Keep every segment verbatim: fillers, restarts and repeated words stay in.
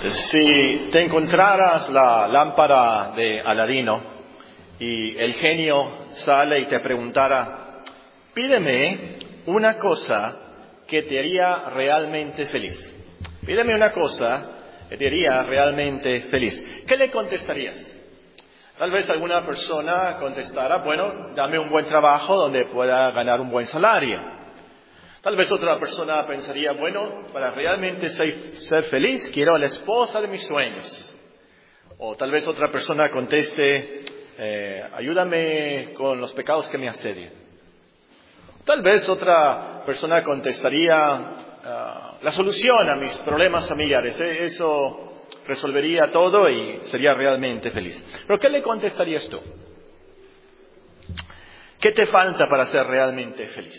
Si te encontraras la lámpara de Aladino y el genio sale y te preguntara, pídeme una cosa que te haría realmente feliz. Pídeme una cosa que te haría realmente feliz. ¿Qué le contestarías? Tal vez alguna persona contestara, bueno, dame un buen trabajo donde pueda ganar un buen salario. Tal vez otra persona pensaría, bueno, para realmente ser, ser feliz, quiero a la esposa de mis sueños. O tal vez otra persona conteste, eh, ayúdame con los pecados que me asedian. Tal vez otra persona contestaría, uh, la solución a mis problemas familiares. Eh, eso resolvería todo y sería realmente feliz. Pero ¿qué le contestarías tú? ¿Qué te falta para ser realmente feliz?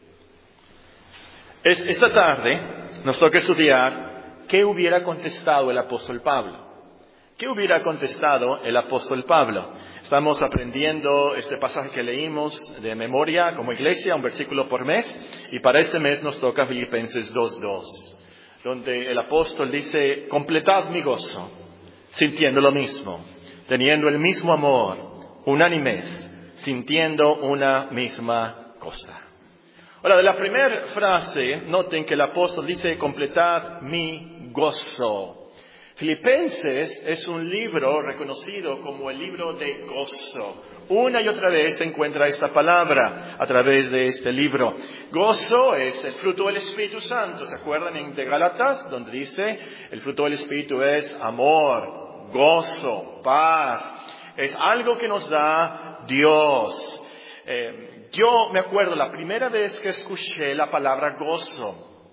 Esta tarde nos toca estudiar qué hubiera contestado el apóstol Pablo. ¿Qué hubiera contestado el apóstol Pablo? Estamos aprendiendo este pasaje que leímos de memoria como iglesia, un versículo por mes, y para este mes nos toca Filipenses dos dos, donde el apóstol dice, completad mi gozo, sintiendo lo mismo, teniendo el mismo amor, unánimes, sintiendo una misma cosa. Ahora, de la primera frase, noten que el apóstol dice, completad mi gozo. Filipenses es un libro reconocido como el libro de gozo. Una y otra vez se encuentra esta palabra a través de este libro. Gozo es el fruto del Espíritu Santo. ¿Se acuerdan en de Gálatas? Donde dice, el fruto del Espíritu es amor, gozo, paz. Es algo que nos da Dios. Eh, Yo me acuerdo, la primera vez que escuché la palabra gozo,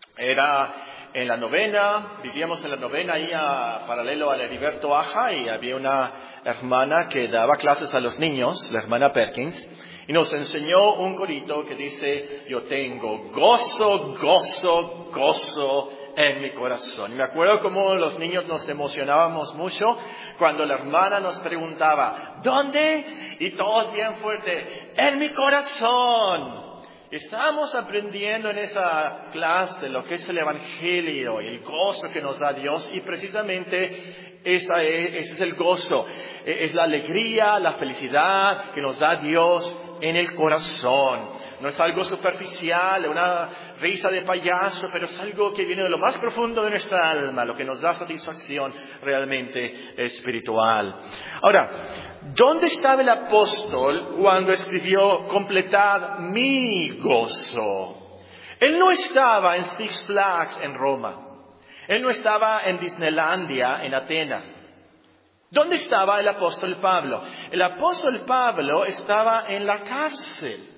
era en la novena, vivíamos en la novena ahí a, paralelo al Heriberto Aja, y había una hermana que daba clases a los niños, la hermana Perkins, y nos enseñó un corito que dice, yo tengo gozo, gozo, gozo en mi corazón. Y me acuerdo cómo los niños nos emocionábamos mucho cuando la hermana nos preguntaba, ¿dónde? Y todos bien fuerte, en mi corazón. Estábamos aprendiendo en esa clase lo que es el Evangelio y el gozo que nos da Dios, y precisamente esa es, ese es el gozo, es la alegría, la felicidad que nos da Dios en el corazón. No es algo superficial, una risa de payaso, pero es algo que viene de lo más profundo de nuestra alma, lo que nos da satisfacción realmente espiritual. Ahora, ¿dónde estaba el apóstol cuando escribió completad mi gozo? Él no estaba en Six Flags en Roma. Él no estaba en Disneylandia en Atenas. ¿Dónde estaba el apóstol Pablo? El apóstol Pablo estaba en la cárcel.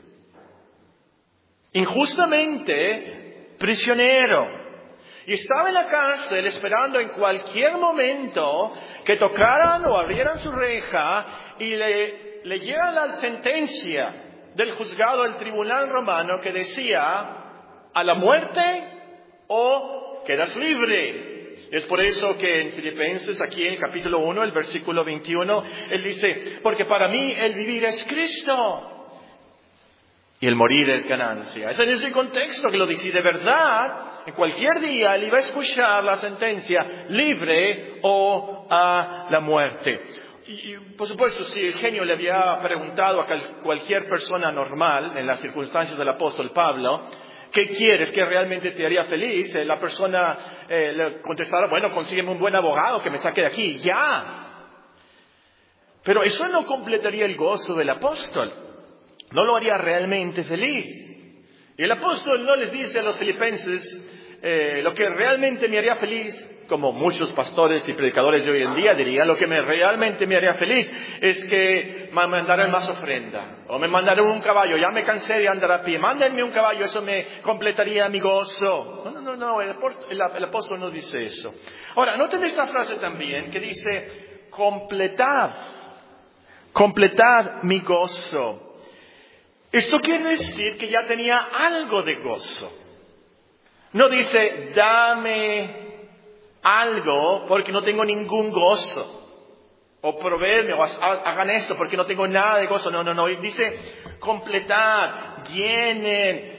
Injustamente prisionero. Y estaba en la cárcel esperando en cualquier momento que tocaran o abrieran su reja y le leyeran la sentencia del juzgado del tribunal romano que decía a la muerte o quedas libre. Es por eso que en Filipenses, aquí en el capítulo uno, el versículo veintiuno, él dice, porque para mí el vivir es Cristo y el morir es ganancia. Es en ese contexto que lo dice. De verdad, en cualquier día él iba a escuchar la sentencia libre o a la muerte. Y, y por supuesto, si el genio le había preguntado a cualquier persona normal, en las circunstancias del apóstol Pablo, ¿qué quieres que realmente te haría feliz? Eh, la persona eh, le contestara, bueno, consígueme un buen abogado que me saque de aquí, ya. Pero eso no completaría el gozo del apóstol. No lo haría realmente feliz. Y el apóstol no les dice a los filipenses, eh, lo que realmente me haría feliz, como muchos pastores y predicadores de hoy en día dirían, lo que me, realmente me haría feliz es que me mandaran más ofrenda, o me mandaran un caballo, ya me cansé de andar a pie, mándenme un caballo, eso me completaría mi gozo. No, no, no, no el, el, el apóstol no dice eso. Ahora, noten esta frase también que dice, completad, completad mi gozo. Esto quiere decir que ya tenía algo de gozo. No dice, dame algo porque no tengo ningún gozo. O proveedme, o hagan esto porque no tengo nada de gozo. No, no, no. Dice, completad, llenen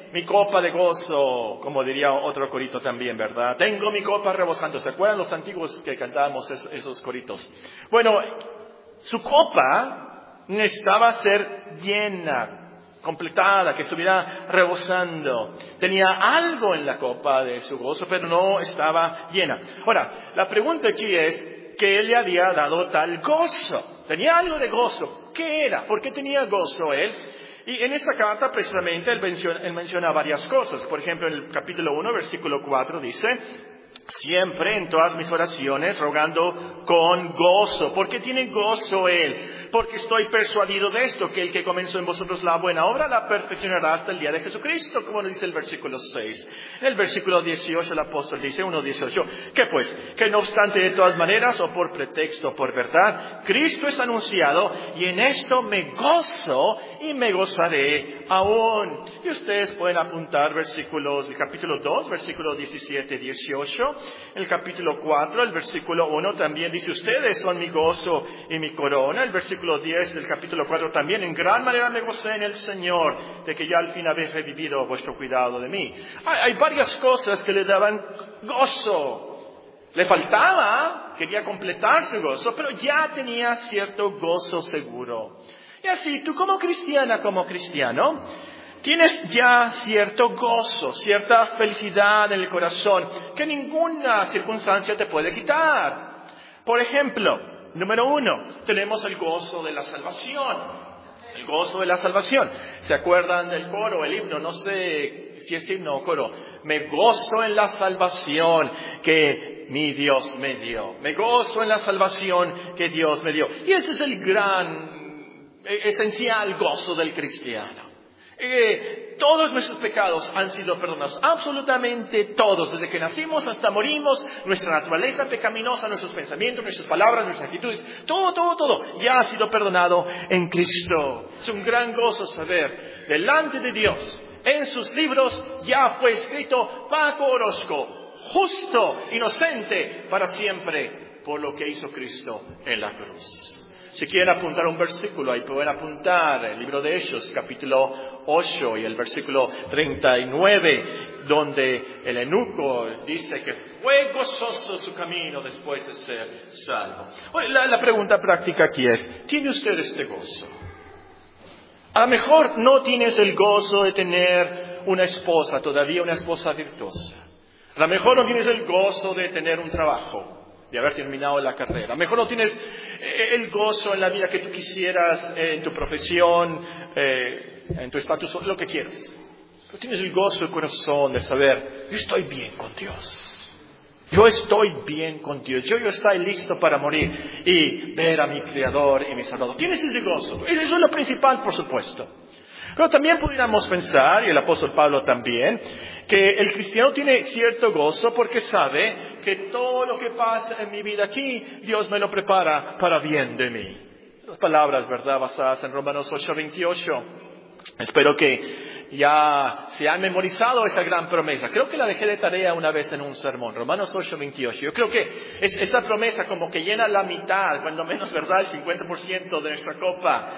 mi copa de gozo, como diría otro corito también, ¿verdad? Tengo mi copa rebosando. ¿Se acuerdan los antiguos que cantábamos esos, esos coritos? Bueno, su copa necesitaba ser llena, completada, que estuviera rebosando. Tenía algo en la copa de su gozo, pero no estaba llena. Ahora, la pregunta aquí es, ¿qué le había dado tal gozo? Tenía algo de gozo. ¿Qué era? ¿Por qué tenía gozo él? Y en esta carta, precisamente, él menciona, él menciona varias cosas. Por ejemplo, en el capítulo uno, versículo cuatro, dice: siempre en todas mis oraciones rogando con gozo. ¿Por qué tiene gozo él? Porque estoy persuadido de esto, que el que comenzó en vosotros la buena obra la perfeccionará hasta el día de Jesucristo, como nos dice el versículo seis. En el versículo dieciocho el apóstol dice, uno dieciocho, ¿qué pues? Que no obstante de todas maneras, o por pretexto o por verdad, Cristo es anunciado, y en esto me gozo y me gozaré aún. Y ustedes pueden apuntar versículos, el capítulo dos, versículo diecisiete, dieciocho, el capítulo cuatro, el versículo uno también dice, ustedes son mi gozo y mi corona. El versículo diez del capítulo cuatro también, en gran manera me gocé en el Señor, de que ya al fin habéis revivido vuestro cuidado de mí. Hay, hay varias cosas que le daban gozo. Le faltaba, quería completar su gozo, pero ya tenía cierto gozo seguro. Y así, tú como cristiana, como cristiano, tienes ya cierto gozo, cierta felicidad en el corazón, que ninguna circunstancia te puede quitar. Por ejemplo, número uno, tenemos el gozo de la salvación. El gozo de la salvación. ¿Se acuerdan del coro, el himno? No sé si es himno o coro. Me gozo en la salvación que mi Dios me dio. Me gozo en la salvación que Dios me dio. Y ese es el gran, esencial gozo del cristiano. Eh, todos nuestros pecados han sido perdonados, absolutamente todos, desde que nacimos hasta morimos, nuestra naturaleza pecaminosa, nuestros pensamientos, nuestras palabras, nuestras actitudes, todo, todo, todo, ya ha sido perdonado en Cristo. Es un gran gozo saber, delante de Dios, en sus libros, ya fue escrito Paco Orozco, justo, inocente, para siempre, por lo que hizo Cristo en la cruz. Si quieren apuntar un versículo, ahí pueden apuntar el libro de Hechos, capítulo ocho y el versículo treinta y nueve, donde el eunuco dice que fue gozoso su camino después de ser salvo. Bueno, la, la pregunta práctica aquí es, ¿tiene usted este gozo? A lo mejor no tienes el gozo de tener una esposa, todavía una esposa virtuosa. A lo mejor no tienes el gozo de tener un trabajo, de haber terminado la carrera. Mejor no tienes el gozo en la vida que tú quisieras, en tu profesión, eh, en tu estatus, lo que quieras. Pero tienes el gozo del corazón de saber, yo estoy bien con Dios. Yo estoy bien con Dios. Yo, yo estoy listo para morir y ver a mi Creador y mi Salvador. Tienes ese gozo. Eso es lo principal, por supuesto. Pero también pudiéramos pensar, y el apóstol Pablo también, que el cristiano tiene cierto gozo porque sabe que todo lo que pasa en mi vida aquí, Dios me lo prepara para bien de mí. Las palabras, ¿verdad?, basadas en Romanos ocho veintiocho. Espero que ya se han memorizado esa gran promesa. Creo que la dejé de tarea una vez en un sermón, Romanos ocho veintiocho. Yo creo que es, esa promesa como que llena la mitad, cuando menos, ¿verdad?, el cincuenta por ciento de nuestra copa.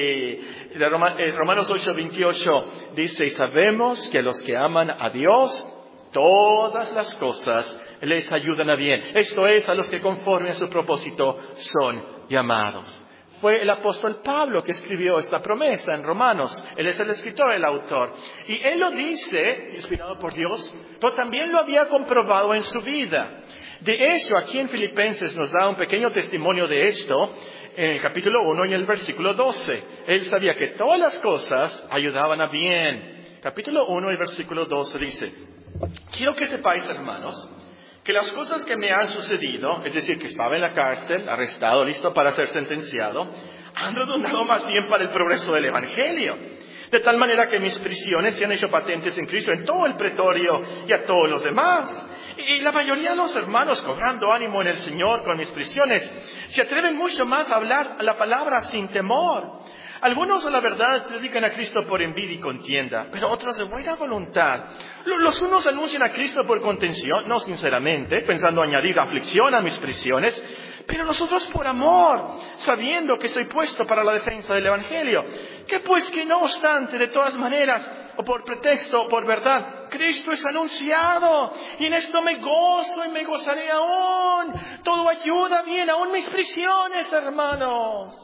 Eh, de Roma, eh, Romanos ocho veintiocho dice, y sabemos que a los que aman a Dios, todas las cosas les ayudan a bien. Esto es, a los que conforme a su propósito son llamados. Fue el apóstol Pablo que escribió esta promesa en Romanos. Él es el escritor, el autor. Y él lo dice, inspirado por Dios, pero también lo había comprobado en su vida. De hecho, aquí en Filipenses nos da un pequeño testimonio de esto, en el capítulo uno y en el versículo doce. Él sabía que todas las cosas ayudaban a bien. Capítulo uno y versículo doce dice, quiero que sepáis, hermanos, que las cosas que me han sucedido, es decir, que estaba en la cárcel, arrestado, listo para ser sentenciado, han redundado más bien para el progreso del Evangelio. De tal manera que mis prisiones se han hecho patentes en Cristo en todo el pretorio y a todos los demás. Y la mayoría de los hermanos, cobrando ánimo en el Señor con mis prisiones, se atreven mucho más a hablar la palabra sin temor. Algunos, a la verdad, predican a Cristo por envidia y contienda, pero otros de buena voluntad. Los unos anuncian a Cristo por contención, no sinceramente, pensando añadir aflicción a mis prisiones, pero los otros por amor, sabiendo que estoy puesto para la defensa del Evangelio. Que pues que no obstante, de todas maneras, o por pretexto o por verdad, Cristo es anunciado, y en esto me gozo y me gozaré aún. Todo ayuda bien, aún mis prisiones, hermanos.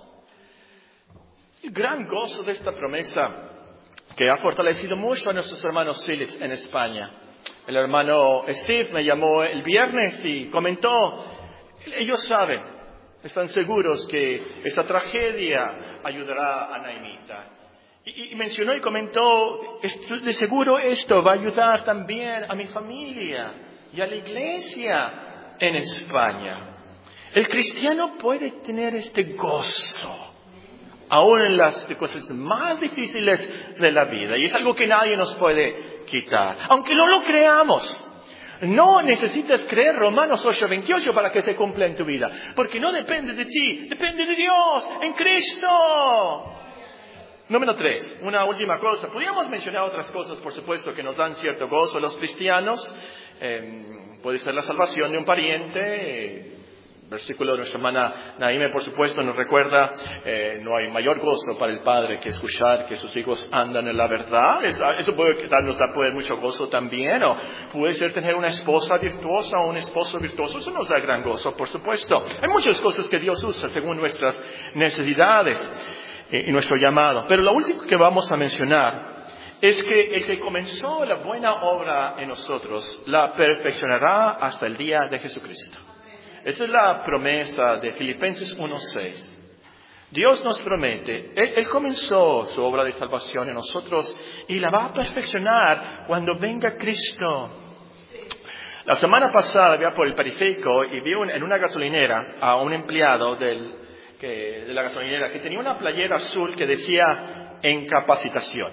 El gran gozo de esta promesa que ha fortalecido mucho a nuestros hermanos Phillips en España. El hermano Steve me llamó el viernes y comentó, ellos saben, están seguros que esta tragedia ayudará a Naimita. Y, y mencionó y comentó, de seguro esto va a ayudar también a mi familia y a la iglesia en España. El cristiano puede tener este gozo aún en las cosas más difíciles de la vida. Y es algo que nadie nos puede quitar. Aunque no lo creamos. No necesitas creer Romanos ocho veintiocho para que se cumpla en tu vida. Porque no depende de ti. Depende de Dios en Cristo. Número tres. Una última cosa. Podríamos mencionar otras cosas, por supuesto, que nos dan cierto gozo a los cristianos. Eh, puede ser la salvación de un pariente. Eh, Versículo de nuestra hermana Naime, por supuesto, nos recuerda, eh, no hay mayor gozo para el padre que escuchar que sus hijos andan en la verdad. Eso puede darnos puede mucho gozo también, o puede ser tener una esposa virtuosa o un esposo virtuoso. Eso nos da gran gozo, por supuesto. Hay muchas cosas que Dios usa según nuestras necesidades y nuestro llamado. Pero lo último que vamos a mencionar es que el que comenzó la buena obra en nosotros la perfeccionará hasta el día de Jesucristo. Esa es la promesa de Filipenses uno seis. Dios nos promete, él, él comenzó su obra de salvación en nosotros y la va a perfeccionar cuando venga Cristo. La semana pasada había por el periférico y vi un, en una gasolinera a un empleado del, que, de la gasolinera que tenía una playera azul que decía en capacitación.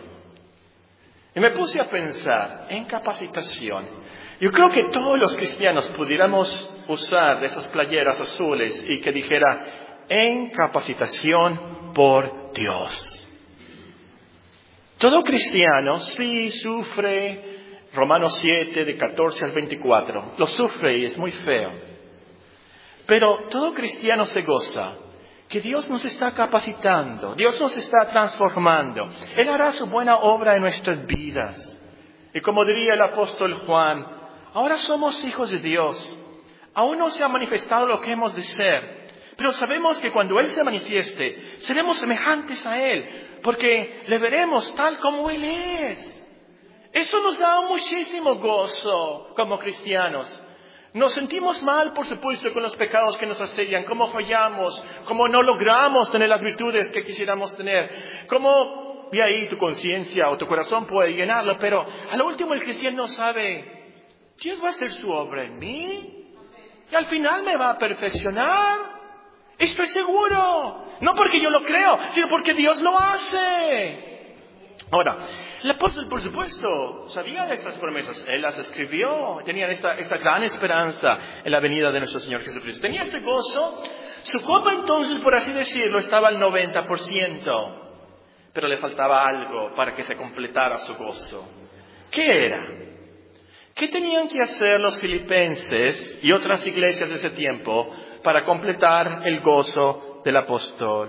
Y me puse a pensar, en capacitación. Yo creo que todos los cristianos pudiéramos usar de esas playeras azules y que dijera, en capacitación por Dios. Todo cristiano sí sufre, Romanos siete, de catorce al veinticuatro, lo sufre y es muy feo. Pero todo cristiano se goza que Dios nos está capacitando, Dios nos está transformando. Él hará su buena obra en nuestras vidas. Y como diría el apóstol Juan, ahora somos hijos de Dios. Aún no se ha manifestado lo que hemos de ser. Pero sabemos que cuando Él se manifieste, seremos semejantes a Él. Porque le veremos tal como Él es. Eso nos da muchísimo gozo como cristianos. Nos sentimos mal, por supuesto, con los pecados que nos asedian. Cómo fallamos. Cómo no logramos tener las virtudes que quisiéramos tener. Cómo, y ahí tu conciencia o tu corazón puede llenarlo. Pero a lo último el cristiano sabe, Dios va a hacer su obra en mí. Y al final me va a perfeccionar. Estoy seguro. No porque yo lo creo, sino porque Dios lo hace. Ahora, el apóstol, por supuesto, sabía de estas promesas. Él las escribió. Tenía esta, esta gran esperanza en la venida de nuestro Señor Jesucristo. Tenía este gozo. Su copa entonces, por así decirlo, estaba al noventa por ciento. Pero le faltaba algo para que se completara su gozo. ¿Qué era? ¿Qué tenían que hacer los filipenses y otras iglesias de ese tiempo para completar el gozo del apóstol?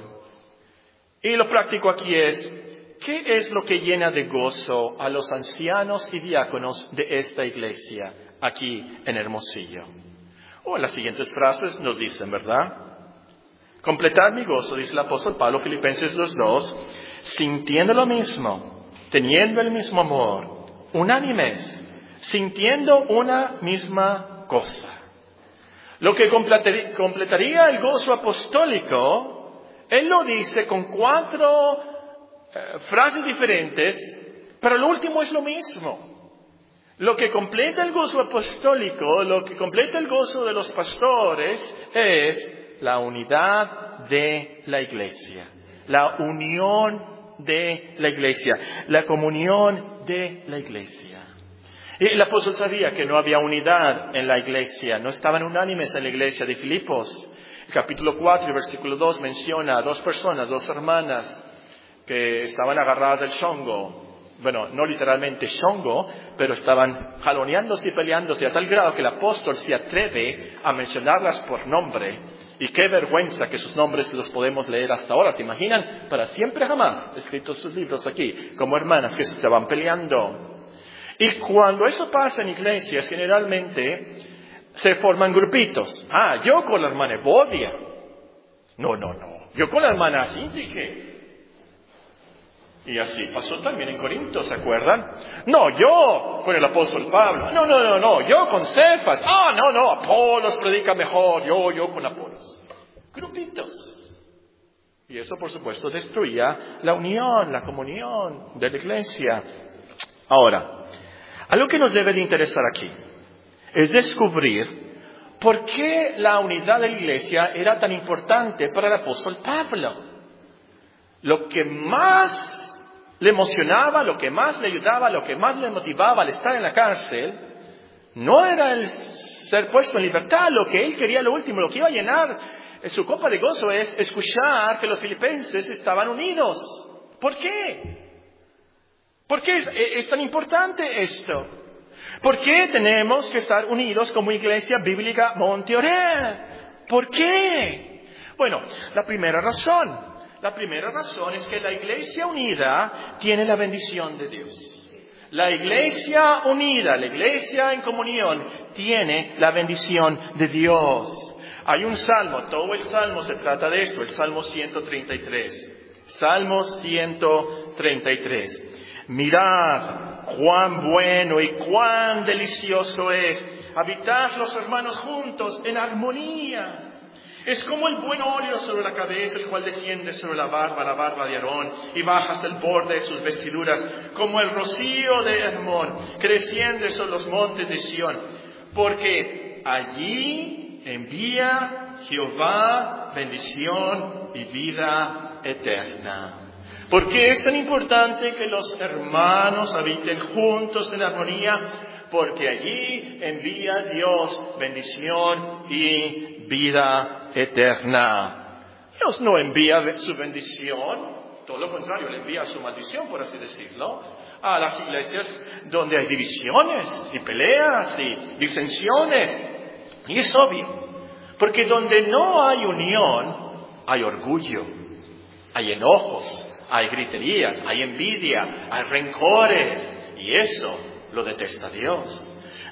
Y lo práctico aquí es, ¿qué es lo que llena de gozo a los ancianos y diáconos de esta iglesia aquí en Hermosillo? O en las siguientes frases nos dicen, ¿verdad? Completar mi gozo, dice el apóstol Pablo, Filipenses dos dos, sintiendo lo mismo, teniendo el mismo amor, unánimes, sintiendo una misma cosa. Lo que completaría el gozo apostólico, él lo dice con cuatro eh, frases diferentes, pero lo último es lo mismo. Lo que completa el gozo apostólico, lo que completa el gozo de los pastores es la unidad de la iglesia, la unión de la iglesia, la comunión de la iglesia. Y el apóstol sabía que no había unidad en la iglesia, no estaban unánimes en la iglesia de Filipos. El capítulo cuatro, versículo dos menciona a dos personas, dos hermanas, que estaban agarradas del chongo. Bueno, no literalmente chongo, pero estaban jaloneándose y peleándose a tal grado que el apóstol se atreve a mencionarlas por nombre. Y qué vergüenza que sus nombres los podemos leer hasta ahora. ¿Se imaginan? Para siempre jamás, escritos sus libros aquí, como hermanas que se estaban peleando. Y cuando eso pasa en iglesias, generalmente se forman grupitos. Ah, yo con la hermana Evodia. No, no, no. Yo con la hermana Sintique. Y así pasó también en Corinto, ¿se acuerdan? No, yo con el apóstol Pablo. No, no, no, no, yo con Cefas. Ah, no, no, Apolos predica mejor. Yo, yo con Apolos. Grupitos. Y eso, por supuesto, destruía la unión, la comunión de la iglesia. Ahora, algo que nos debe de interesar aquí es descubrir por qué la unidad de la iglesia era tan importante para el apóstol Pablo. Lo que más le emocionaba, lo que más le ayudaba, lo que más le motivaba al estar en la cárcel, no era el ser puesto en libertad. Lo que él quería, lo último, lo que iba a llenar su copa de gozo es escuchar que los filipenses estaban unidos. ¿Por qué? ¿Por qué es tan importante esto? ¿Por qué tenemos que estar unidos como Iglesia Bíblica Monte Oreb? ¿Por qué? Bueno, la primera razón. La primera razón es que la iglesia unida tiene la bendición de Dios. La iglesia unida, la iglesia en comunión, tiene la bendición de Dios. Hay un salmo, todo el salmo se trata de esto, el Salmo ciento treinta y tres. Salmo ciento treinta y tres. Mirad cuán bueno y cuán delicioso es habitar los hermanos juntos en armonía. Es como el buen óleo sobre la cabeza, el cual desciende sobre la barba, la barba de Aarón, y baja hasta el borde de sus vestiduras, como el rocío de Hermón, que desciende sobre los montes de Sión. Porque allí envía Jehová bendición y vida eterna. ¿Por qué es tan importante que los hermanos habiten juntos en armonía? Porque allí envía Dios bendición y vida eterna. Dios no envía su bendición, todo lo contrario, le envía su maldición, por así decirlo, a las iglesias donde hay divisiones y peleas y disensiones. Y es obvio, porque donde no hay unión, hay orgullo, hay enojos, hay griterías, hay envidia, hay rencores, y eso lo detesta Dios.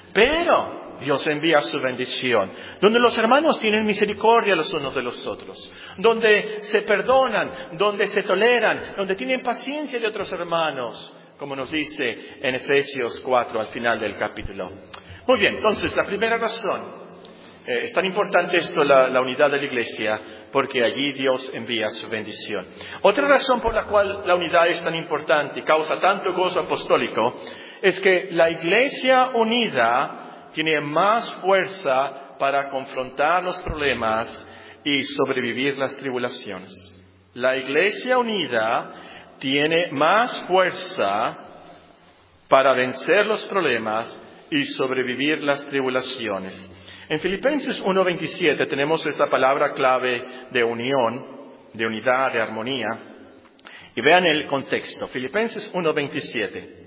Pero Dios envía su bendición, donde los hermanos tienen misericordia los unos de los otros, donde se perdonan, donde se toleran, donde tienen paciencia de otros hermanos, como nos dice en Efesios cuatro al final del capítulo. Muy bien, entonces la primera razón, eh, es tan importante esto, la, la unidad de la iglesia, porque allí Dios envía su bendición. Otra razón por la cual la unidad es tan importante y causa tanto gozo apostólico, es que la iglesia unida tiene más fuerza para confrontar los problemas y sobrevivir las tribulaciones. La iglesia unida tiene más fuerza para vencer los problemas y sobrevivir las tribulaciones. En Filipenses uno veintisiete tenemos esta palabra clave de unión, de unidad, de armonía. Y vean el contexto. Filipenses uno veintisiete.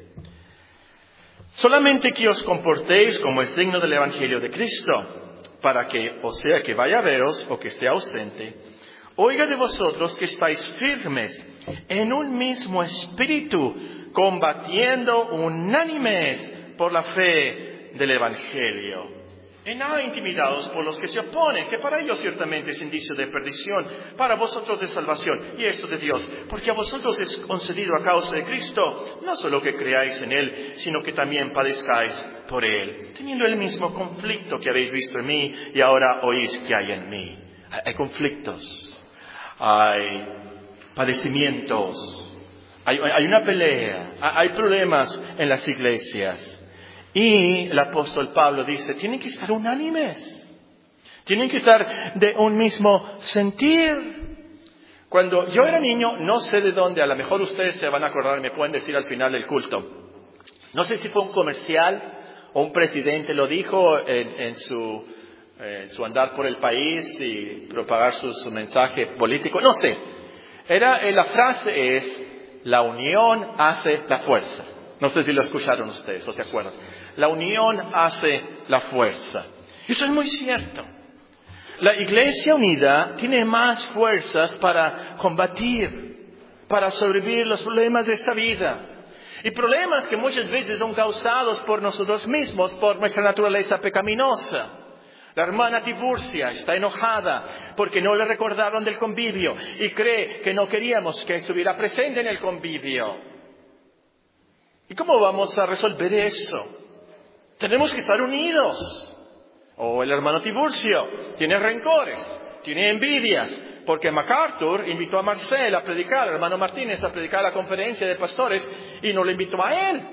Solamente que os comportéis como es digno del Evangelio de Cristo, para que, o sea que vaya a veros o que esté ausente, oiga de vosotros que estáis firmes en un mismo espíritu, combatiendo unánimes por la fe del Evangelio. En nada intimidados por los que se oponen, que para ellos ciertamente es indicio de perdición, para vosotros de salvación, y esto de Dios, porque a vosotros es concedido a causa de Cristo, no solo que creáis en Él, sino que también padezcáis por Él, teniendo el mismo conflicto que habéis visto en mí, y ahora oís que hay en mí. Hay conflictos, hay padecimientos, hay, hay una pelea, hay problemas en las iglesias. Y el apóstol Pablo dice, tienen que estar unánimes, tienen que estar de un mismo sentir. Cuando yo era niño, no sé de dónde, a lo mejor ustedes se van a acordar, me pueden decir al final del culto. No sé si fue un comercial o un presidente lo dijo en, en, su, en su andar por el país y propagar su, su mensaje político, no sé. Era, la frase es, la unión hace la fuerza. No sé si lo escucharon ustedes o se acuerdan. La unión hace la fuerza. Eso es muy cierto. La Iglesia unida tiene más fuerzas para combatir, para sobrevivir los problemas de esta vida. Y problemas que muchas veces son causados por nosotros mismos, por nuestra naturaleza pecaminosa. La hermana Tiburcia está enojada porque no le recordaron del convivio y cree que no queríamos que estuviera presente en el convivio. ¿Y cómo vamos a resolver eso? Tenemos que estar unidos. O el hermano Tiburcio tiene rencores, tiene envidias, porque MacArthur invitó a Marcel a predicar, el hermano Martínez a predicar a la conferencia de pastores y no le invitó a él.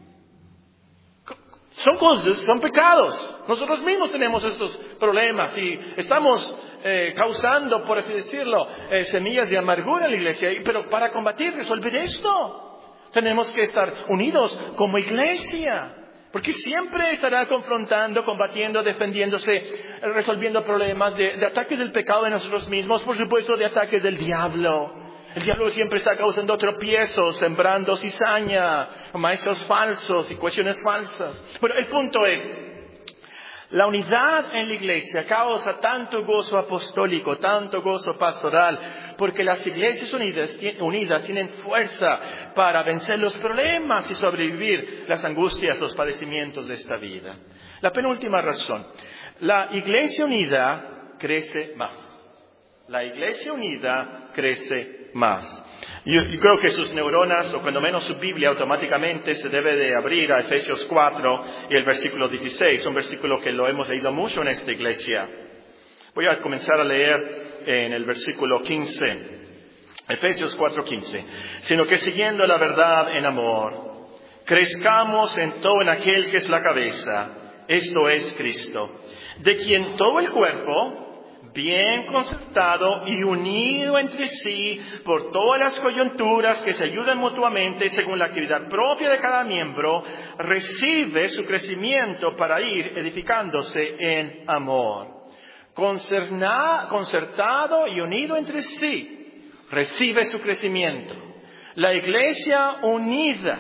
Son cosas, son pecados. Nosotros mismos tenemos estos problemas y estamos eh, causando, por así decirlo, eh, semillas de amargura en la iglesia. Pero para combatir, resolver esto, tenemos que estar unidos como iglesia. Porque siempre estará confrontando, combatiendo, defendiéndose, resolviendo problemas de, de ataques del pecado de nosotros mismos, por supuesto de ataques del diablo. El diablo siempre está causando tropiezos, sembrando cizaña, maestros falsos y cuestiones falsas. Pero el punto es, la unidad en la iglesia causa tanto gozo apostólico, tanto gozo pastoral, porque las iglesias unidas, unidas tienen fuerza para vencer los problemas y sobrevivir las angustias, los padecimientos de esta vida. La penúltima razón, la iglesia unida crece más. La iglesia unida crece más. Yo, yo creo que sus neuronas, o cuando menos su Biblia, automáticamente se debe de abrir a Efesios cuatro y el versículo dieciséis, un versículo que lo hemos leído mucho en esta iglesia. Voy a comenzar a leer en el versículo quince, Efesios cuatro quince. Sino que siguiendo la verdad en amor, crezcamos en todo en aquel que es la cabeza, esto es Cristo, de quien todo el cuerpo, bien concertado y unido entre sí por todas las coyunturas que se ayudan mutuamente según la actividad propia de cada miembro, recibe su crecimiento para ir edificándose en amor. Concerna, concertado y unido entre sí, recibe su crecimiento. La iglesia unida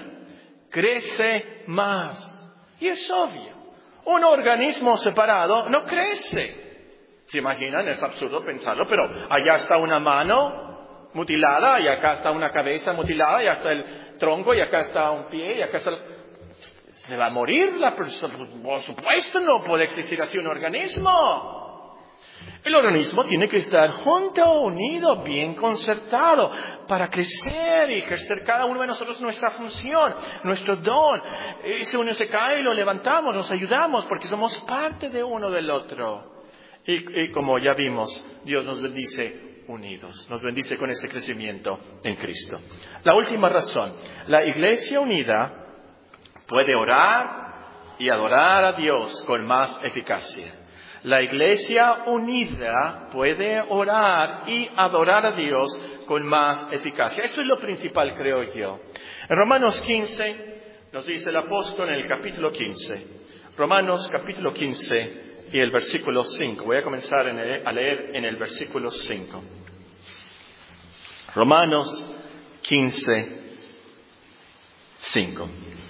crece más. Y es obvio, un organismo separado no crece. ¿Se imaginan? Es absurdo pensarlo, pero allá está una mano mutilada, y acá está una cabeza mutilada, y acá está el tronco, y acá está un pie, y acá está... Se va a morir la persona. Por supuesto, no puede existir así un organismo. El organismo tiene que estar junto, unido, bien concertado, para crecer y ejercer cada uno de nosotros nuestra función, nuestro don. Y si uno se cae, lo levantamos, nos ayudamos, porque somos parte de uno del otro. Y, y como ya vimos, Dios nos bendice unidos, nos bendice con este crecimiento en Cristo. La última razón, la iglesia unida puede orar y adorar a Dios con más eficacia. La iglesia unida puede orar y adorar a Dios con más eficacia. Eso es lo principal, creo yo. En Romanos quince, nos dice el apóstol en el capítulo quince, Romanos capítulo quince, y el versículo cinco. Voy a comenzar en el, a leer en el versículo cinco. Romanos quince, cinco.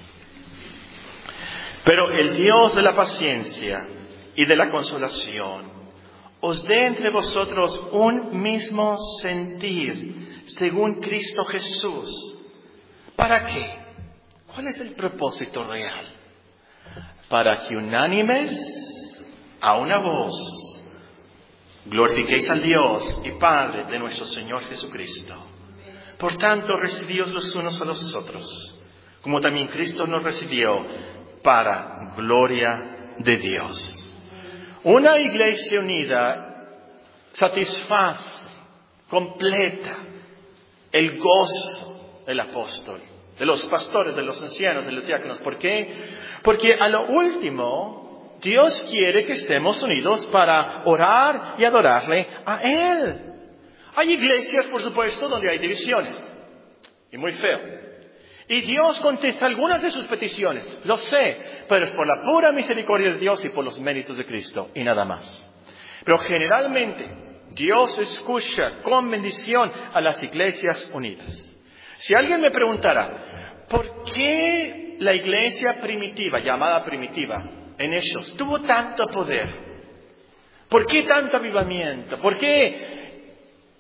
Pero el Dios de la paciencia y de la consolación os dé entre vosotros un mismo sentir, según Cristo Jesús. ¿Para qué? ¿Cuál es el propósito real? Para que unánimes, a una voz, glorifiquéis al Dios y Padre de nuestro Señor Jesucristo. Por tanto, recibíos los unos a los otros, como también Cristo nos recibió para gloria de Dios. Una iglesia unida satisface, completa el gozo del apóstol, de los pastores, de los ancianos, de los diáconos. ¿Por qué? Porque a lo último, Dios quiere que estemos unidos para orar y adorarle a Él. Hay iglesias, por supuesto, donde hay divisiones. Y muy feo. Y Dios contesta algunas de sus peticiones. Lo sé, pero es por la pura misericordia de Dios y por los méritos de Cristo. Y nada más. Pero generalmente, Dios escucha con bendición a las iglesias unidas. Si alguien me preguntara, ¿por qué la iglesia primitiva, llamada primitiva, en Hechos, tuvo tanto poder? ¿Por qué tanto avivamiento? ¿Por qué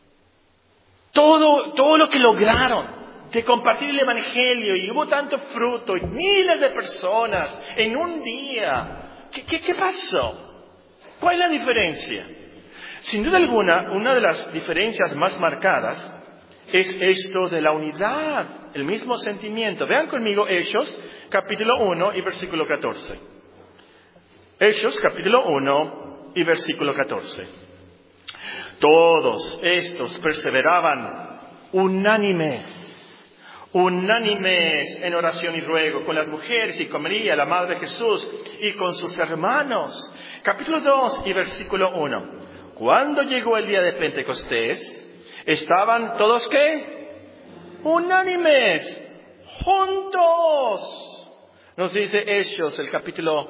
todo, todo lo que lograron de compartir el evangelio y hubo tanto fruto y miles de personas en un día? ¿Qué, qué, qué pasó? ¿Cuál es la diferencia? Sin duda alguna, una de las diferencias más marcadas es esto de la unidad, el mismo sentimiento. Vean conmigo Hechos, capítulo uno y versículo catorce. Hechos, capítulo uno y versículo catorce. Todos estos perseveraban unánimes, unánimes en oración y ruego, con las mujeres y con María, la Madre de Jesús, y con sus hermanos. Capítulo dos y versículo uno. Cuando llegó el día de Pentecostés, estaban todos ¿qué? Unánimes, juntos. Nos dice Hechos, el capítulo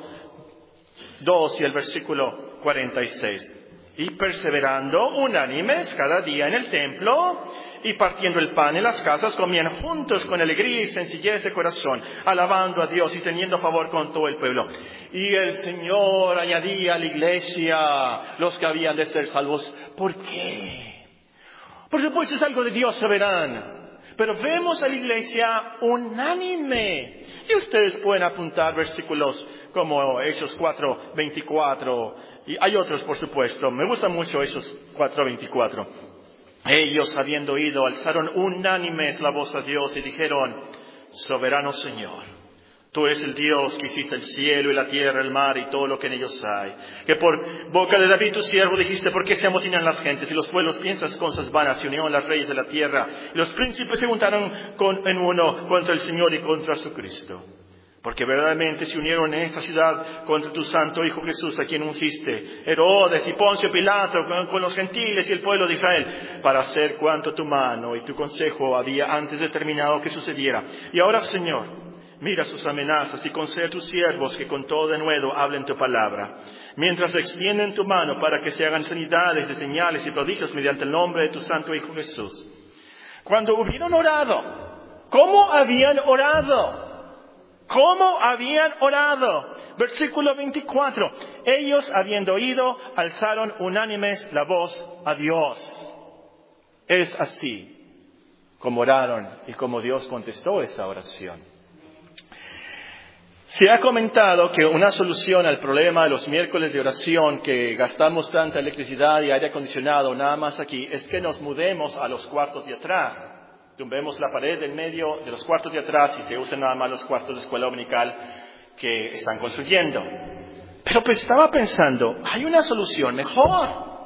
dos y el versículo cuarenta y seis. Y perseverando unánimes cada día en el templo y partiendo el pan en las casas, comían juntos con alegría y sencillez de corazón, alabando a Dios y teniendo favor con todo el pueblo. Y el Señor añadía a la iglesia los que habían de ser salvos. ¿Por qué? Por supuesto es algo de Dios soberano. Pero vemos a la iglesia unánime. Y ustedes pueden apuntar versículos como Hechos cuatro veinticuatro. Y hay otros, por supuesto. Me gusta mucho Hechos cuatro veinticuatro. Ellos, habiendo oído, alzaron unánimes la voz a Dios y dijeron: Soberano Señor, tú eres el Dios que hiciste el cielo y la tierra, el mar y todo lo que en ellos hay. Que por boca de David tu siervo dijiste: ¿por qué se amotinan las gentes y los pueblos piensan cosas vanas? Y unieron las reyes de la tierra. Y los príncipes se juntaron con, en uno contra el Señor y contra su Cristo. Porque verdaderamente se unieron en esta ciudad contra tu santo Hijo Jesús, a quien ungiste, Herodes y Poncio Pilato, con, con los gentiles y el pueblo de Israel, para hacer cuanto tu mano y tu consejo había antes determinado que sucediera. Y ahora, Señor, mira sus amenazas y concede a tus siervos que con todo denuedo hablen tu palabra, mientras extienden tu mano para que se hagan sanidades y señales y prodigios mediante el nombre de tu santo Hijo Jesús. Cuando hubieron orado, ¿cómo habían orado? ¿Cómo habían orado? Versículo veinticuatro. Ellos, habiendo oído, alzaron unánimes la voz a Dios. Es así como oraron y como Dios contestó esa oración. Se ha comentado que una solución al problema de los miércoles de oración, que gastamos tanta electricidad y aire acondicionado nada más aquí, es que nos mudemos a los cuartos de atrás. Tumbemos la pared del medio de los cuartos de atrás y se usen nada más los cuartos de escuela dominical que están construyendo. Pero pues estaba pensando, hay una solución mejor.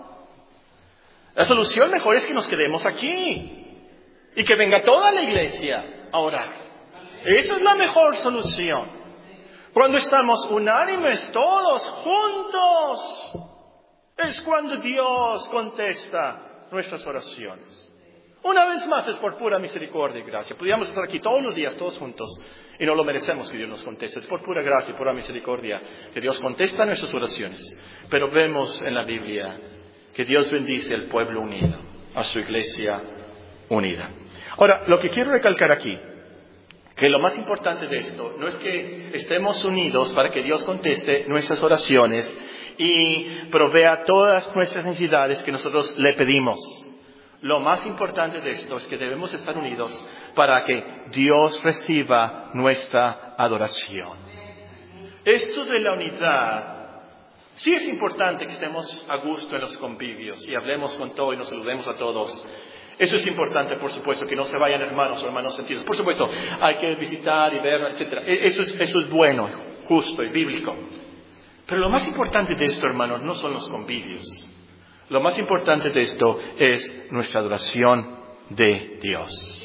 La solución mejor es que nos quedemos aquí y que venga toda la iglesia a orar. Esa es la mejor solución. Cuando estamos unánimes todos juntos, es cuando Dios contesta nuestras oraciones. Una vez más, es por pura misericordia y gracia. Podríamos estar aquí todos los días, todos juntos, y no lo merecemos que Dios nos conteste. Es por pura gracia y pura misericordia que Dios contesta nuestras oraciones. Pero vemos en la Biblia que Dios bendice al pueblo unido, a su iglesia unida. Ahora, lo que quiero recalcar aquí, que lo más importante de esto no es que estemos unidos para que Dios conteste nuestras oraciones y provea todas nuestras necesidades que nosotros le pedimos. Lo más importante de esto es que debemos estar unidos para que Dios reciba nuestra adoración. Esto de la unidad, sí es importante que estemos a gusto en los convivios y hablemos con todos y nos saludemos a todos. Eso es importante, por supuesto, que no se vayan hermanos o hermanos sentidos. Por supuesto, hay que visitar y ver, etcétera. Eso es, eso es bueno, justo y bíblico. Pero lo más importante de esto, hermanos, no son los convivios. Lo más importante de esto es nuestra adoración de Dios.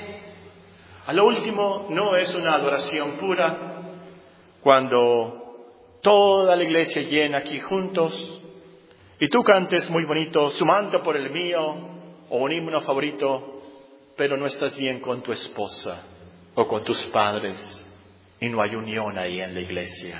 A lo último, no es una adoración pura cuando toda la iglesia llena aquí juntos y tú cantes muy bonito, su manto por el mío, o un himno favorito, pero no estás bien con tu esposa o con tus padres y no hay unión ahí en la iglesia.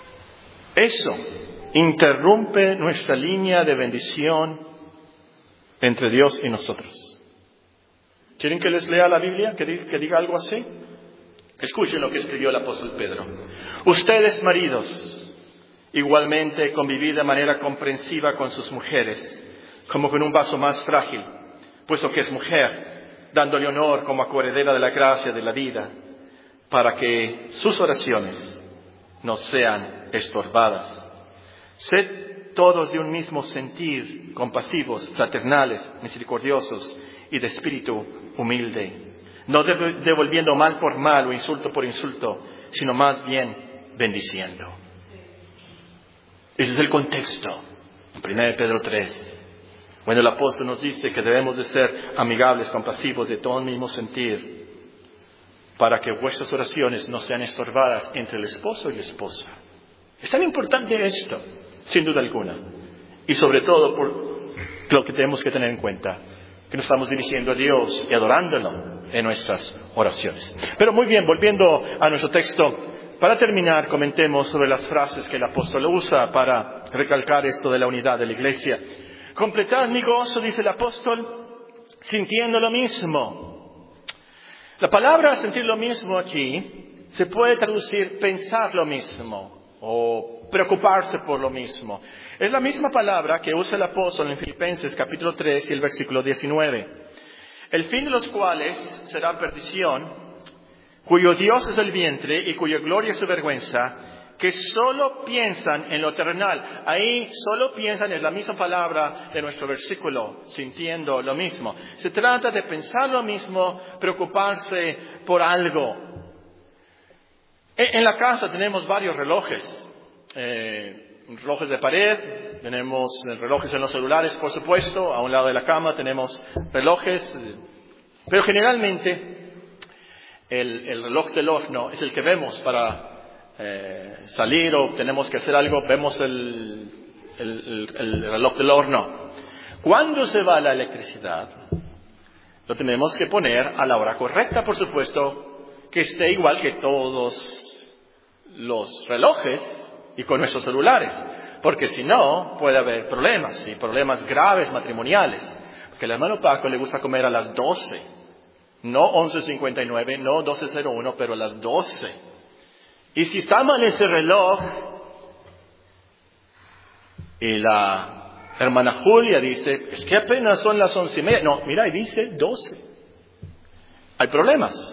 Eso interrumpe nuestra línea de bendición entre Dios y nosotros. ¿Quieren que les lea la Biblia? ¿Que diga, que diga algo así? Escuchen lo que escribió el apóstol Pedro. Ustedes, maridos, igualmente convivid de manera comprensiva con sus mujeres, como con un vaso más frágil, puesto que es mujer, dándole honor como a coheredera de la gracia de la vida, para que sus oraciones no sean estorbadas. Sed todos de un mismo sentir, compasivos, fraternales, misericordiosos y de espíritu humilde, no devolviendo mal por mal o insulto por insulto, sino más bien bendiciendo. Ese es el contexto en primera Pedro tres. Bueno, el apóstol nos dice que debemos de ser amigables, compasivos, de todo el mismo sentir, para que vuestras oraciones no sean estorbadas entre el esposo y la esposa. Es tan importante esto, sin duda alguna, y sobre todo por lo que tenemos que tener en cuenta, que nos estamos dirigiendo a Dios y adorándolo en nuestras oraciones. Pero muy bien, volviendo a nuestro texto, para terminar, comentemos sobre las frases que el apóstol usa para recalcar esto de la unidad de la iglesia. Completad mi gozo, dice el apóstol, sintiendo lo mismo. La palabra sentir lo mismo aquí se puede traducir pensar lo mismo o preocuparse por lo mismo. Es la misma palabra que usa el apóstol en Filipenses capítulo tres y el versículo diecinueve. El fin de los cuales será perdición, cuyo Dios es el vientre y cuya gloria es su vergüenza, que solo piensan en lo terrenal. Ahí solo piensan es la misma palabra de nuestro versículo, sintiendo lo mismo. Se trata de pensar lo mismo, preocuparse por algo. En la casa tenemos varios relojes, eh, relojes de pared, tenemos relojes en los celulares, por supuesto, a un lado de la cama tenemos relojes, pero generalmente el, el reloj del horno es el que vemos para eh, salir o tenemos que hacer algo, vemos el, el, el, el reloj del horno. Cuando se va la electricidad, lo tenemos que poner a la hora correcta, por supuesto, que esté igual que todos los relojes y con nuestros celulares, porque si no puede haber problemas, y problemas graves matrimoniales, porque al hermano Paco le gusta comer a las doce, no once cincuenta y nueve, no doce cero uno, pero a las doce, y si está mal ese reloj y la hermana Julia dice, es que apenas son las once y media, no, mira, y dice doce, hay problemas.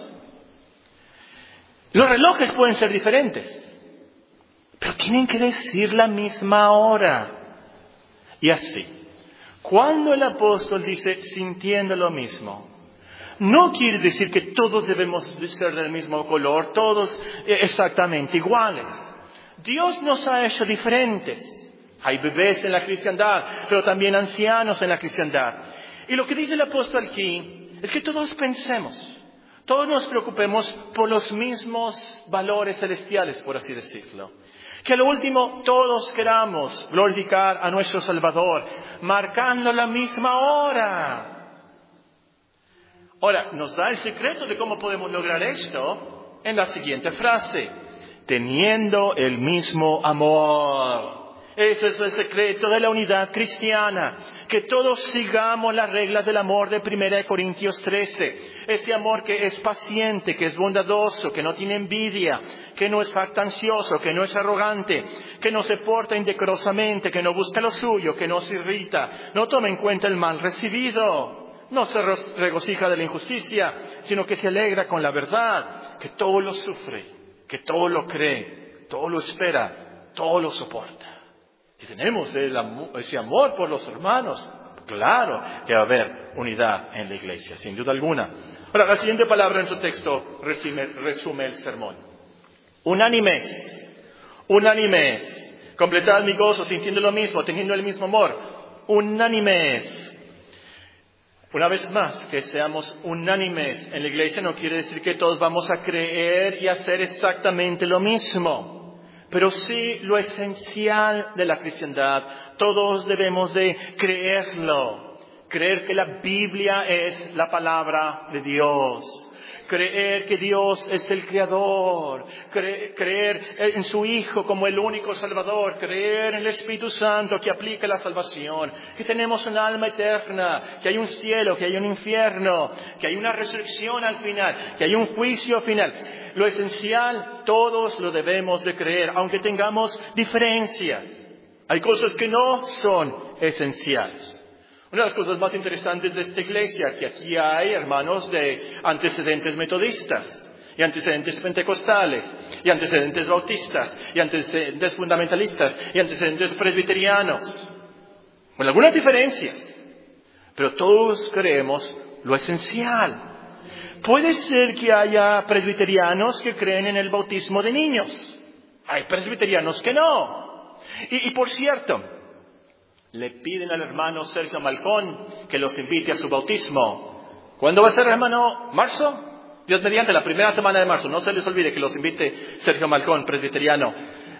Los relojes pueden ser diferentes, pero tienen que decir la misma hora. Y así, cuando el apóstol dice sintiendo lo mismo, no quiere decir que todos debemos de ser del mismo color, todos exactamente iguales. Dios nos ha hecho diferentes. Hay bebés en la cristiandad, pero también ancianos en la cristiandad. Y lo que dice el apóstol aquí es que todos pensemos, todos nos preocupemos por los mismos valores celestiales, por así decirlo. Que a lo último todos queramos glorificar a nuestro Salvador, marcando la misma hora. Ahora, nos da el secreto de cómo podemos lograr esto en la siguiente frase. Teniendo el mismo amor. Ese es el secreto de la unidad cristiana. Que todos sigamos las reglas del amor de primera de Corintios trece. Ese amor que es paciente, que es bondadoso, que no tiene envidia, que no es jactancioso, que no es arrogante, que no se porta indecorosamente, que no busca lo suyo, que no se irrita, no toma en cuenta el mal recibido, no se regocija de la injusticia, sino que se alegra con la verdad, que todo lo sufre, que todo lo cree, todo lo espera, todo lo soporta. Si tenemos el amor, ese amor por los hermanos, claro que va a haber unidad en la iglesia, sin duda alguna. Ahora, la siguiente palabra en su texto resume, resume el sermón. Unánimes, unánimes, completad mi gozo sintiendo lo mismo, teniendo el mismo amor. Unánimes. Una vez más, que seamos unánimes en la iglesia no quiere decir que todos vamos a creer y hacer exactamente lo mismo. Pero sí lo esencial de la cristiandad, todos debemos de creerlo, creer que la Biblia es la palabra de Dios, creer que Dios es el Creador, cre- creer en su Hijo como el único Salvador, creer en el Espíritu Santo que aplica la salvación, que tenemos un alma eterna, que hay un cielo, que hay un infierno, que hay una resurrección al final, que hay un juicio final. Lo esencial, todos lo debemos de creer, aunque tengamos diferencias. Hay cosas que no son esenciales. Una de las cosas más interesantes de esta iglesia, que aquí hay hermanos de antecedentes metodistas, y antecedentes pentecostales, y antecedentes bautistas, y antecedentes fundamentalistas, y antecedentes presbiterianos. Con algunas diferencias, pero todos creemos lo esencial. Puede ser que haya presbiterianos que creen en el bautismo de niños. Hay presbiterianos que no. Y, y por cierto, le piden al hermano Sergio Malcón que los invite a su bautismo. ¿Cuándo va a ser, hermano? ¿Marzo? Dios mediante, la primera semana de marzo. No se les olvide que los invite Sergio Malcón, presbiteriano,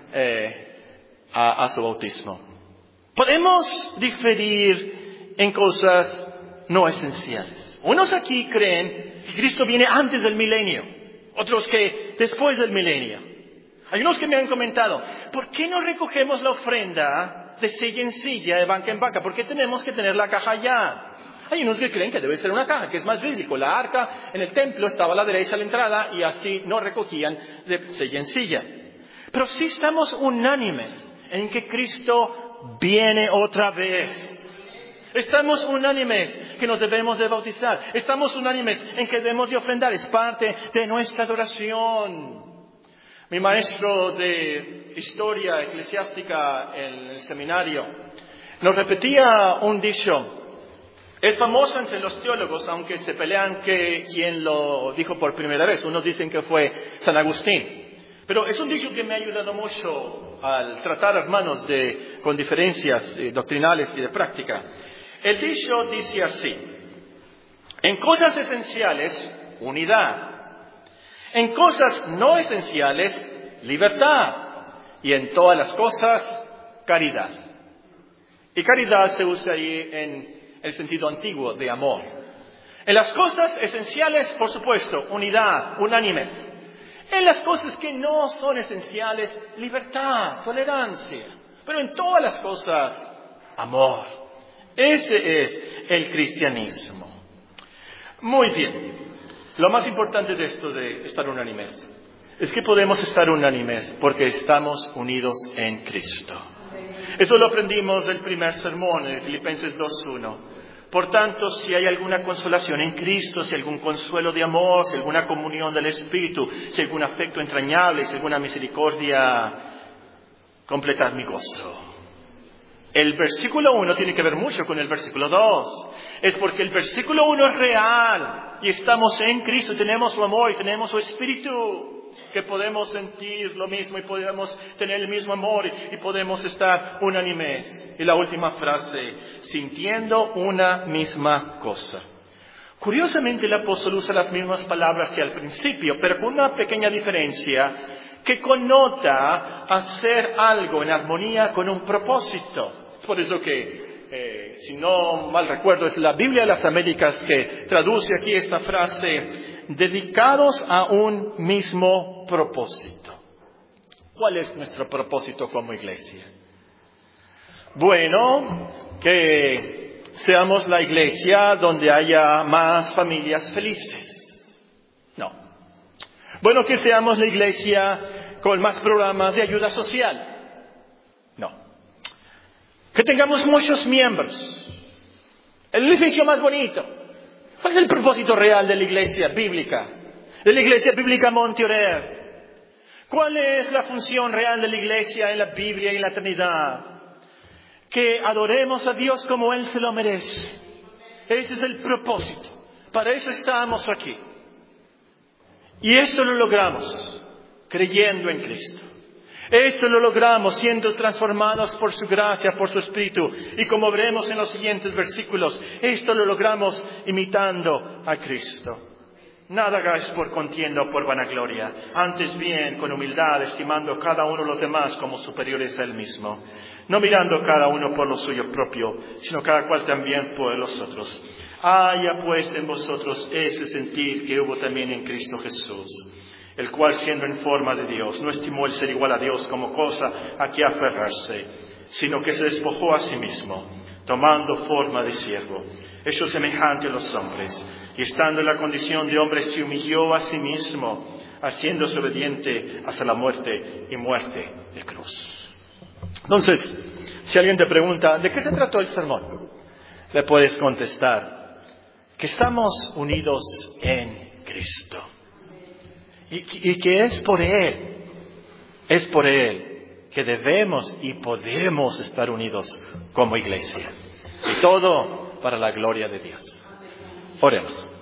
eh, a, a su bautismo. Podemos diferir en cosas no esenciales. Unos aquí creen que Cristo viene antes del milenio, otros que después del milenio. Hay unos que me han comentado, ¿por qué no recogemos la ofrenda de silla en silla, de banca en banca? ¿Por qué tenemos que tener la caja allá? Hay unos que creen que debe ser una caja, que es más bíblico. La arca en el templo estaba a la derecha a la entrada y así no recogían de silla en silla. Pero sí estamos unánimes en que Cristo viene otra vez. Estamos unánimes que nos debemos de bautizar. Estamos unánimes en que debemos de ofrendar. Es parte de nuestra adoración. Mi maestro de historia eclesiástica en el seminario nos repetía un dicho. Es famoso entre los teólogos, aunque se pelean que quién lo dijo por primera vez. Unos dicen que fue San Agustín. Pero es un dicho que me ha ayudado mucho al tratar hermanos de, con diferencias eh, doctrinales y de práctica. El dicho dice así: en cosas esenciales, unidad. En cosas no esenciales, libertad. Y en todas las cosas, caridad. Y caridad se usa ahí en el sentido antiguo de amor. En las cosas esenciales, por supuesto, unidad, unánimes. En las cosas que no son esenciales, libertad, tolerancia. Pero en todas las cosas, amor. Ese es el cristianismo. Muy bien. Lo más importante de esto de estar unánimes es que podemos estar unánimes porque estamos unidos en Cristo. Eso lo aprendimos del primer sermón en Filipenses dos uno. Por tanto, si hay alguna consolación en Cristo, si hay algún consuelo de amor, si hay alguna comunión del Espíritu, si hay algún afecto entrañable, si hay alguna misericordia, completad mi gozo. El versículo uno tiene que ver mucho con el versículo dos. Es porque el versículo uno es real y estamos en Cristo, tenemos su amor y tenemos su Espíritu, que podemos sentir lo mismo y podemos tener el mismo amor y podemos estar unánimes. Y la última frase, sintiendo una misma cosa. Curiosamente el apóstol usa las mismas palabras que al principio, pero con una pequeña diferencia que connota hacer algo en armonía con un propósito. Es por eso que, eh, si no mal recuerdo, es la Biblia de las Américas que traduce aquí esta frase: dedicados a un mismo propósito. ¿Cuál es nuestro propósito como iglesia? Bueno, que seamos la iglesia donde haya más familias felices. No. Bueno, que seamos la iglesia con más programas de ayuda social. No. Que tengamos muchos miembros. El edificio más bonito. ¿Cuál es el propósito real de la iglesia bíblica? De la iglesia bíblica Monte-Oreb. ¿Cuál es la función real de la iglesia en la Biblia y en la eternidad? Que adoremos a Dios como Él se lo merece. Ese es el propósito. Para eso estamos aquí. Y esto lo logramos creyendo en Cristo. Esto lo logramos siendo transformados por su gracia, por su Espíritu. Y como veremos en los siguientes versículos, esto lo logramos imitando a Cristo. Nada hagáis por contienda o por vanagloria, antes bien con humildad, estimando cada uno a los demás como superiores a él mismo, no mirando cada uno por lo suyo propio, sino cada cual también por los otros. Haya pues en vosotros ese sentir que hubo también en Cristo Jesús, el cual siendo en forma de Dios, no estimó el ser igual a Dios como cosa a que aferrarse, sino que se despojó a sí mismo, tomando forma de siervo, hecho semejante a los hombres, y estando en la condición de hombre se humilló a sí mismo, haciéndose obediente hasta la muerte y muerte de cruz. Entonces, si alguien te pregunta, ¿de qué se trató el sermón? Le puedes contestar que estamos unidos en Cristo. Y, y que es por Él, es por Él que debemos y podemos estar unidos como iglesia. Y todo para la gloria de Dios. Oremos.